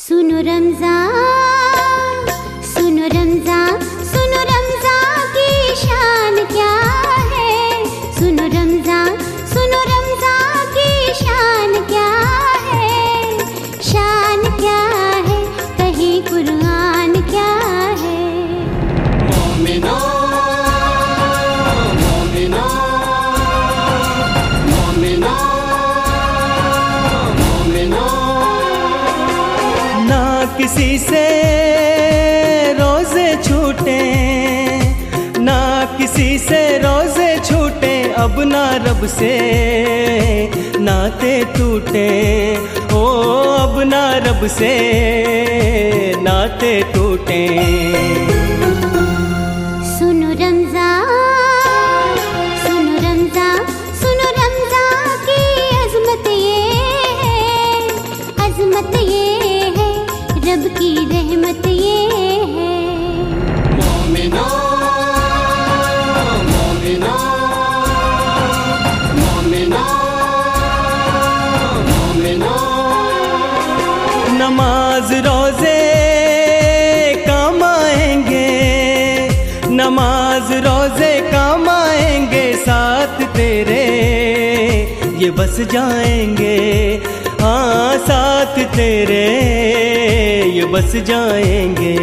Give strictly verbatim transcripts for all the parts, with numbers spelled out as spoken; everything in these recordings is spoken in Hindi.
सुनो रमज़ान, सुनो रमज़ान, सुनो रमज़ान की शान क्या है। सुनो रमज़ान, सुनो रमज़ान की शान क्या है। शान क्या है, कहे कुरान क्या है। मोमिनो मोमिनो मोमिनो मोमिनो, ना किसी से रोजे छूटे, ना किसी से रोजे छूटे, अब ना रब से नाते टूटे। ओ अब ना रब से नाते टूटे। सुनो रमज़ान, सुनो रमज़ान, सुनो रमज़ान की अज़मत ये है। अज़मत ये है, रब की रहमत ये है। मोमिनो मोमिनो मोमिनो मोमिनो, नमाज रोजे काम आएंगे, नमाज रोजे काम आएंगे, साथ तेरे ये बस जाएंगे। हाँ साथ तेरे ये बस जाएंगे।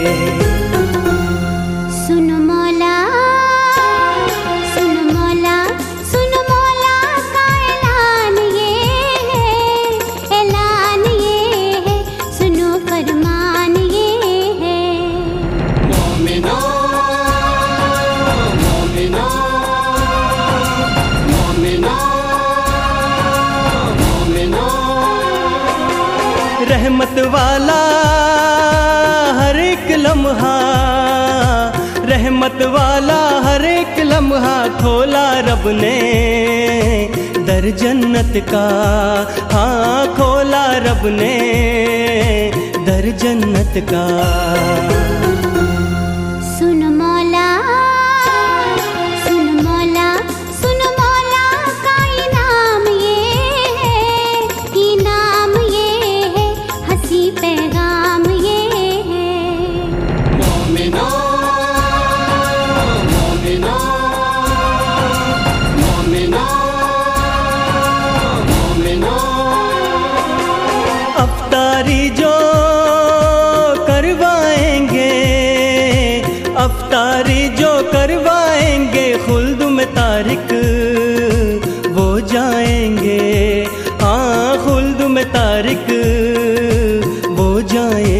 सुनो मौला, सुनो मौला, सुनो मौला का ऐलान ये है। ऐलान ये है, सुनो फरमान ये है। मोमिनो मोमिनो मोमिनो मोमिनो, रहमत वाला हर एक लम्हा, रहमत वाला हर एक लम्हा, खोला रब ने दर जन्नत का। हाँ खोला रब ने दर जन्नत का। सुनो मौला, सुनो मौला, सुनो मौला का इनाम ये है। इनाम ये है, हंसी पैगाम ये है। मोमिनो मोमिनो मोमिनो मोमिनो, अफ्तारी जो करवाएंगे, अफ्तारी जो करवाएंगे, खुल्द में तारिक वो जाएंगे। हाँ खुल्द में तारिक वो जाएंगे।